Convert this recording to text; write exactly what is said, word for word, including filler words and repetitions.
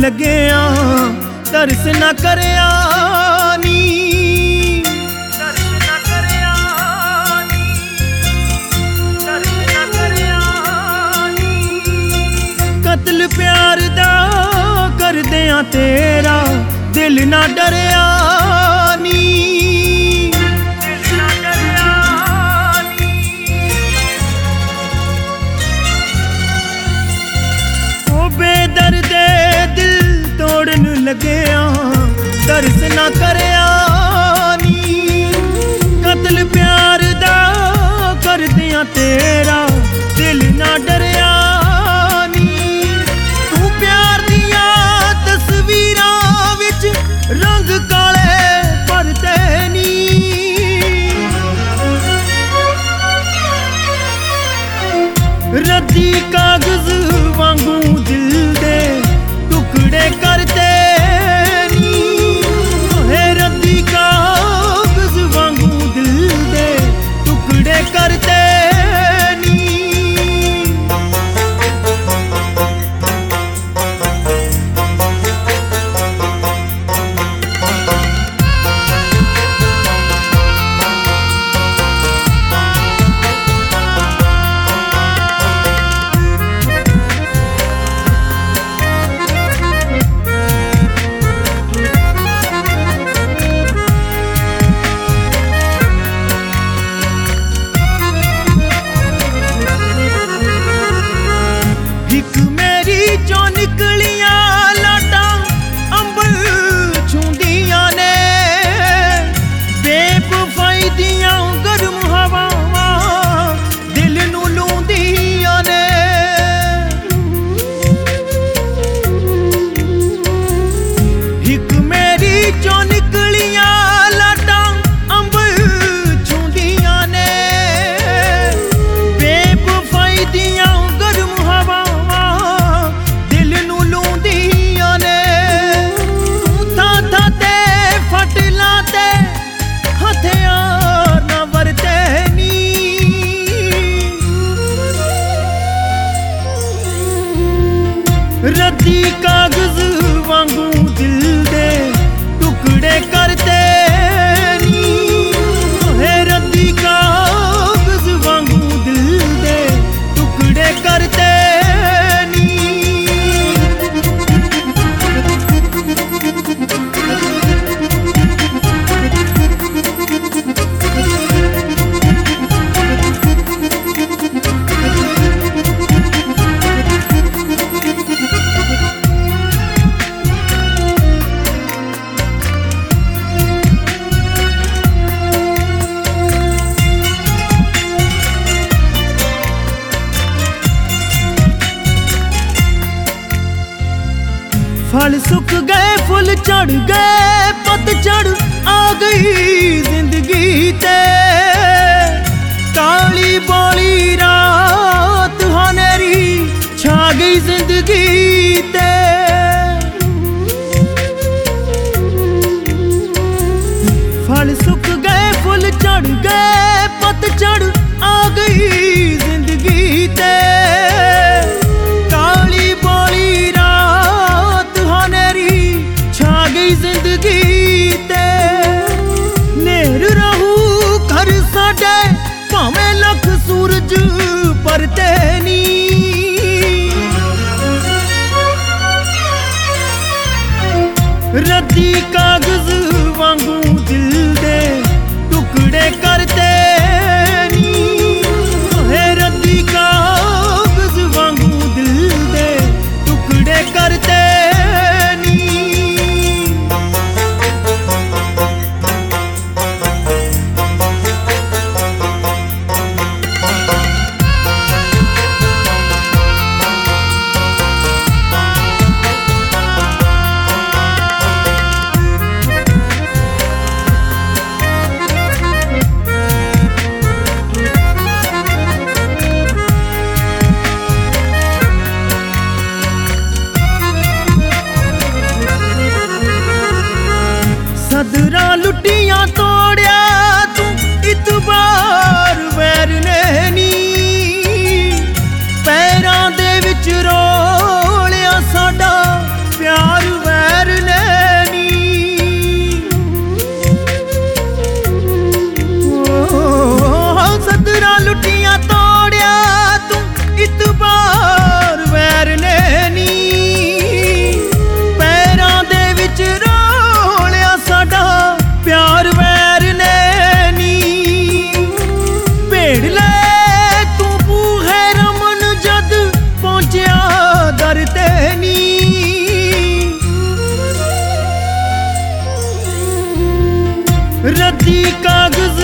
लगे तरस ना करया नी, तरस ना करया नी, तरस ना करया नी। कत्ल प्यार दा कर दिया तेरा दिल ना डरया नी, दिल ना डरया नी। ओ बेदर्दे दिल तोड़न लगे तरस ना करया नी। कत्ल प्यार दा कर दिया तेरा दिल ना डरया नी। तू प्यार दिया तस्वीरां विच रंग काले भरते नी। रद्दी कागज वांगू दिल दे टुकड़े करते नी। हे रद्दी कागज वांगू दिल दे टुकड़े करते नी। हिक मेरी जो निकलियां लाटां अंबर छूंदियां ने। बेवफाई दियां गर्म हवावां दिल नू लूंदियां ने। हिक मेरी जो निकलियां लाटां अंबर छूंदियां ने। बेवफाई दियां गर्म हवा रद्दी कागज वांगू दिल दे टुकड़े करते नी। हे रद्दी कागज वांगू दिल दे टुकड़े करते नी। फल सुख गए फुल चढ़ गए पतझड़ आ गई जिंदगी ते। काली बोली रात हनेरी छा गई जिंदगी ते। फल सुख गए फुल चढ़ गए पतझड़ आ गई जिंदगी ते। काली बोली रात हनेरी छा गई जिंदगी ते। नेर रहू घर साडे भावें लख सूरज परते नी। रद्दी कागज वांगू दिल दे टुकड़े करते नी। हे रद्दी कागज वांगू दिल दे टुकड़े करते नी। रद्दी कागज